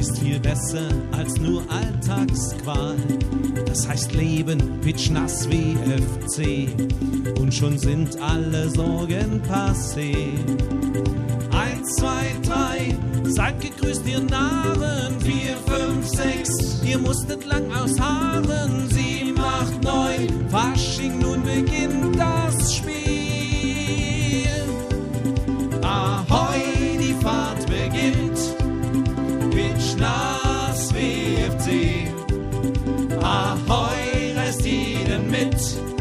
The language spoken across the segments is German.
ist viel besser als nur Alltagsqual. Das heißt Leben pitschnass wie FC und schon sind alle Sorgen passé. 1, 2, 3, seid gegrüßt ihr Narren. 4, 5, 6, ihr musstet lang ausharren. 7, 8, 9, Fasching, nun beginnt das Spiel. Ahoi, die Fahrt beginnt, pitschnass WFC. Ahoi, reißt jeden mit,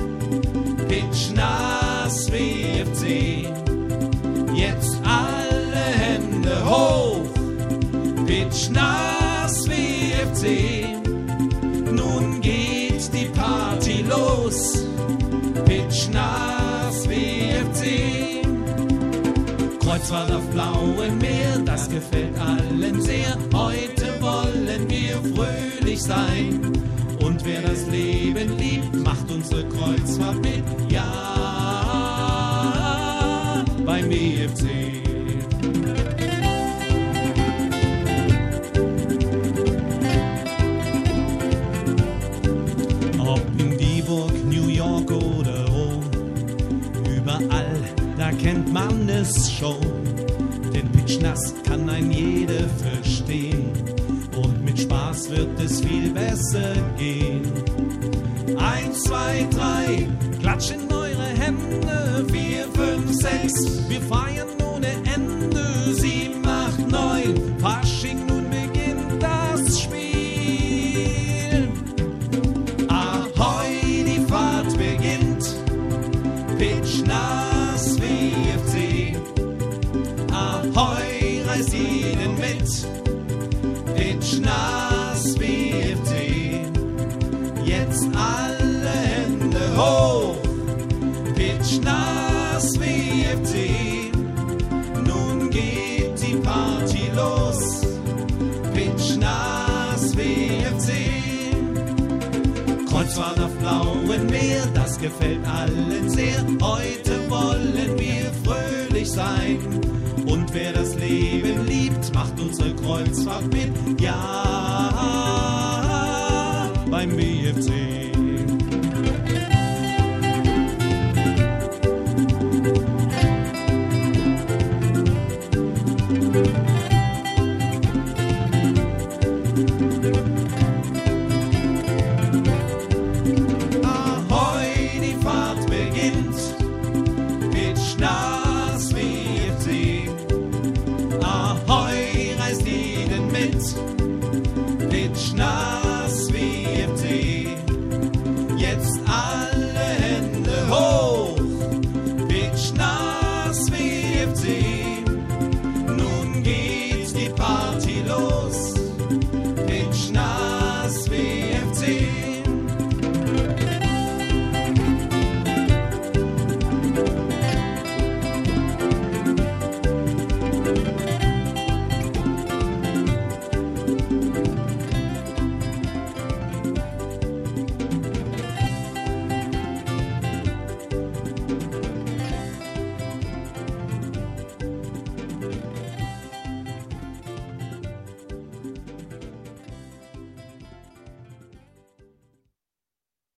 pitschnass WFC. Jetzt alle Hände hoch, pitschnass WFC. Nun geht die Party los, pitschnass WFC. Kreuzfahrt auf blauem Meer, das gefällt allen sehr. Heute wollen wir fröhlich sein. Und wer das Leben liebt, macht unsere Kreuzfahrt mit. Ja, beim EFC. Ob in Dieburg, New York oder Rom, überall, da kennt man es schon. Den pitschnass kann ein jeder verstehen. Und mit Spaß wird es viel besser gehen. 1, 2, 3, klatsch in eure Hände. 4, 5, 6, wir feiern ohne Ende. 7, 8, 9, Fasching, nun beginnt das Spiel. Ahoi, die Fahrt beginnt, pitschnass WFC. Ahoi, reißt jeden mit, pitschnass WFC. Jetzt alle Hände hoch, pitschnass WFC. Nun geht die Party los, pitschnass WFC. Kreuzfahrt auf blauem Meer, das gefällt allen sehr. Heute wollen wir fröhlich sein. Und wer das Leben liebt, macht unsere Kreuzfahrt mit. Ja, beim BFC. Ahoi, die Fahrt beginnt, pitschnass WFC. Ahoi, reißt jeden mit, pitschnass WFC. Jetzt alle Hände hoch, pitschnass WFC.